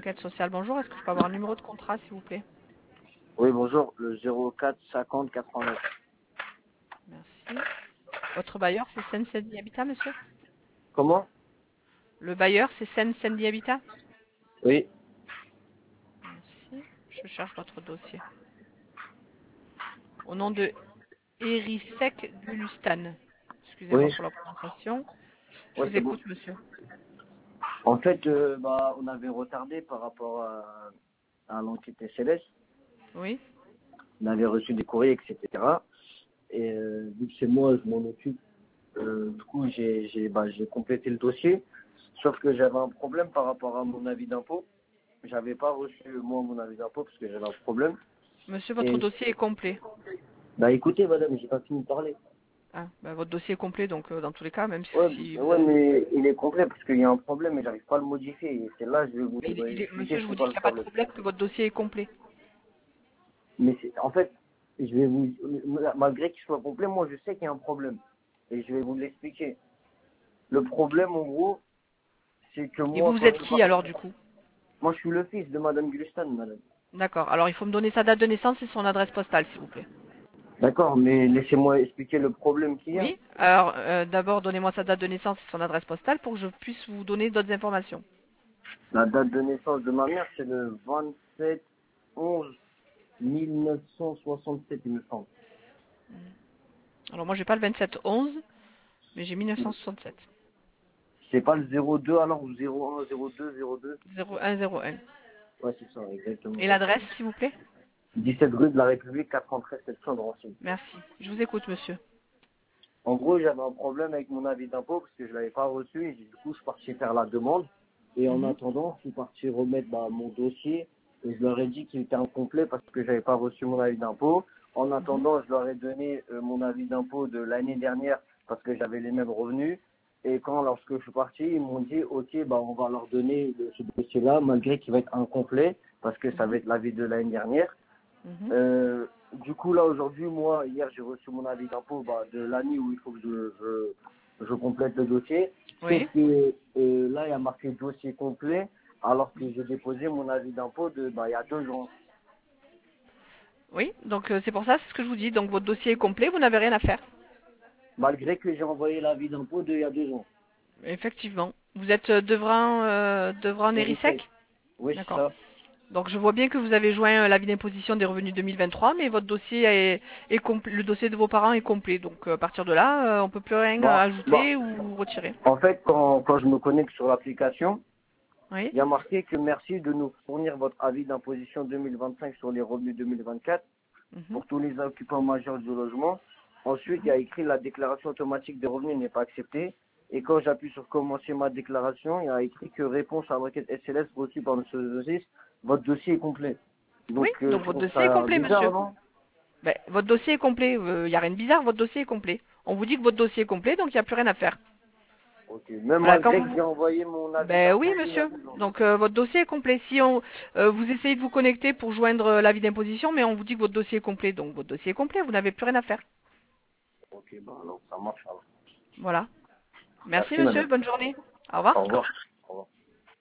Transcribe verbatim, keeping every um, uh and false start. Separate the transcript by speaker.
Speaker 1: enquête sociale. Bonjour, est-ce que je peux avoir un numéro de contrat, s'il vous plaît?
Speaker 2: Oui, bonjour, le zéro quatre cinquante quatre-vingt-neuf.
Speaker 1: Merci. Votre bailleur, c'est Seine-Saint-Denis Habitat, monsieur?
Speaker 2: Comment?
Speaker 1: Le bailleur, c'est Seine-Saint-Denis Habitat?
Speaker 2: Oui,
Speaker 1: Merci. Je cherche votre dossier. Au nom de Erisek Gulustan. Excusez-moi
Speaker 2: oui,
Speaker 1: pour la prononciation. Je
Speaker 2: ouais,
Speaker 1: vous
Speaker 2: c'est bon.
Speaker 1: écoute, monsieur.
Speaker 2: En fait, euh, bah, on avait retardé par rapport à, à l'enquête S L S.
Speaker 1: Oui?
Speaker 2: On avait reçu des courriers, et cetera. Et euh, vu que c'est moi, je m'en occupe. Euh, du coup, j'ai j'ai bah, j'ai complété le dossier. Sauf que j'avais un problème par rapport à mon avis d'impôt. J'avais pas reçu, moi, mon avis d'impôt parce que j'avais un problème.
Speaker 1: Monsieur, votre
Speaker 2: Et,
Speaker 1: dossier est complet.
Speaker 2: bah, écoutez, madame, j'ai pas fini de parler.
Speaker 1: Ah, bah, votre dossier est complet, donc euh, dans tous les cas, même
Speaker 2: Ouais,
Speaker 1: si vous
Speaker 2: ouais,
Speaker 1: avez...
Speaker 2: mais il est complet parce qu'il y a un problème et j'arrive pas à le modifier. Et c'est là que je vais vous
Speaker 1: Mais il est- il est-
Speaker 2: expliquer
Speaker 1: monsieur, je
Speaker 2: c'est
Speaker 1: vous dis
Speaker 2: quoi
Speaker 1: qu'il
Speaker 2: le
Speaker 1: n'y a pas de
Speaker 2: problème.
Speaker 1: problème, que votre dossier est complet.
Speaker 2: Mais c'est, en fait, je vais vous, malgré qu'il soit complet, moi je sais qu'il y a un problème. Et je vais vous l'expliquer. Le problème, en gros, c'est que
Speaker 1: Et
Speaker 2: moi,
Speaker 1: vous, vous
Speaker 2: quand
Speaker 1: êtes
Speaker 2: je
Speaker 1: qui
Speaker 2: vois,
Speaker 1: alors, du coup?
Speaker 2: moi je suis le fils de Madame Gulistan, madame.
Speaker 1: D'accord. Alors, il faut me donner sa date de naissance et son adresse postale, s'il vous plaît.
Speaker 2: D'accord, mais laissez-moi expliquer le problème qu'il y a.
Speaker 1: Oui? Alors, euh, d'abord, donnez-moi sa date de naissance et son adresse postale pour que je puisse vous donner d'autres informations.
Speaker 2: La date de naissance de ma mère, c'est le vingt-sept onze mille neuf cent soixante-sept, il me semble.
Speaker 1: Alors, moi, j'ai pas le vingt-sept onze, mais j'ai mille neuf cent soixante-sept.
Speaker 2: C'est pas le zéro deux alors, ou zéro un, zéro deux, zéro deux.
Speaker 1: zéro un zéro un.
Speaker 2: Ouais, c'est ça, exactement.
Speaker 1: Et l'adresse, s'il vous plaît?
Speaker 2: dix-sept rue de la République, quatre-vingt-treize sept cents de Drancy.
Speaker 1: Merci. Je vous écoute, monsieur.
Speaker 2: En gros, j'avais un problème avec mon avis d'impôt parce que je l'avais pas reçu et du coup, je suis parti faire la demande. Et en
Speaker 1: Mhm.
Speaker 2: attendant, je suis parti remettre bah, mon dossier et je leur ai dit qu'il était incomplet parce que j'avais pas reçu mon avis d'impôt. En
Speaker 1: Mhm.
Speaker 2: attendant, je leur ai donné euh, mon avis d'impôt de l'année dernière parce que j'avais les mêmes revenus. Et quand, lorsque je suis parti, ils m'ont dit, OK, bah, on va leur donner le- ce dossier-là, malgré qu'il va être incomplet parce que ça va
Speaker 1: Mhm.
Speaker 2: être l'avis de l'année dernière.
Speaker 1: Mhm.
Speaker 2: Euh, du coup, là, aujourd'hui, moi, hier, j'ai reçu mon avis d'impôt bah, de l'année où il faut que je, je, je complète le dossier. Sauf
Speaker 1: Oui?
Speaker 2: que euh, là, il y a marqué dossier complet, alors que j'ai déposé mon avis d'impôt de, bah, il y a deux ans.
Speaker 1: Oui? Donc, euh, c'est pour ça, c'est ce que je vous dis. Donc, votre dossier est complet, vous n'avez rien à faire.
Speaker 2: Malgré que j'ai envoyé l'avis d'impôt de il y a deux ans.
Speaker 1: Effectivement. Vous êtes euh, Devran, euh, Devran
Speaker 2: Et
Speaker 1: Érissec?
Speaker 2: respect. Oui, c'est
Speaker 1: D'accord.
Speaker 2: ça.
Speaker 1: Donc je vois bien que vous avez joint euh, l'avis d'imposition des revenus deux mille vingt-trois, mais votre dossier est, est complet, le dossier de vos parents est complet. Donc euh, à partir de là, euh, on peut plus rien euh,
Speaker 2: Bon, bon.
Speaker 1: ajouter ou retirer.
Speaker 2: En fait, quand, quand je me connecte sur l'application,
Speaker 1: Oui.
Speaker 2: il y a marqué que merci de nous fournir votre avis d'imposition deux mille vingt-cinq sur les revenus deux mille vingt-quatre.
Speaker 1: Mhm.
Speaker 2: Pour tous les occupants majeurs du logement. Ensuite, il y a écrit la déclaration automatique des revenus n'est pas acceptée. Et quand j'appuie sur commencer ma déclaration, il y a écrit que réponse à la requête S L S reçue par M. Dosis, votre dossier est complet.
Speaker 1: Oui.
Speaker 2: Donc, euh,
Speaker 1: Donc
Speaker 2: je
Speaker 1: votre
Speaker 2: trouve
Speaker 1: dossier est
Speaker 2: ça
Speaker 1: complet,
Speaker 2: bizarre,
Speaker 1: monsieur.
Speaker 2: non?
Speaker 1: Ben, votre dossier est complet. Il n'y a rien de bizarre. Votre dossier est complet. On vous dit que votre dossier est complet, donc il n'y a plus rien à faire.
Speaker 2: Ok. Même
Speaker 1: Voilà. Quand
Speaker 2: malgré que
Speaker 1: vous
Speaker 2: j'ai envoyé mon avis
Speaker 1: Ben oui,
Speaker 2: d'impôt il y a
Speaker 1: monsieur.
Speaker 2: deux ans.
Speaker 1: Donc euh, votre dossier est complet. Si on euh, vous essayez de vous connecter pour joindre euh, l'avis d'imposition, mais on vous dit que votre dossier est complet, donc votre dossier est complet, vous n'avez plus rien à faire.
Speaker 2: Ok, ben alors, ça marche alors.
Speaker 1: Voilà. Merci
Speaker 2: Merci,
Speaker 1: monsieur,
Speaker 2: madame.
Speaker 1: bonne journée. Au revoir.
Speaker 2: Au revoir.